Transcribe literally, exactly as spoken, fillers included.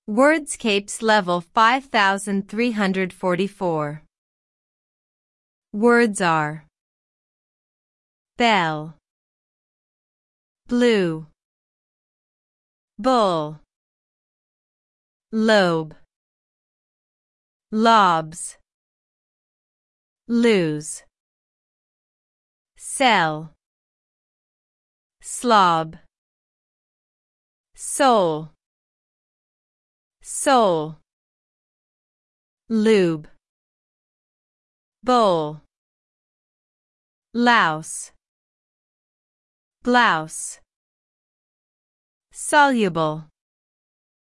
Wordscapes level five thousand three hundred forty-four. Words are bell, blue, bull, lobe, lobs, lose, sell, slob, soul, soul, lube, bowl, louse, blouse, soluble,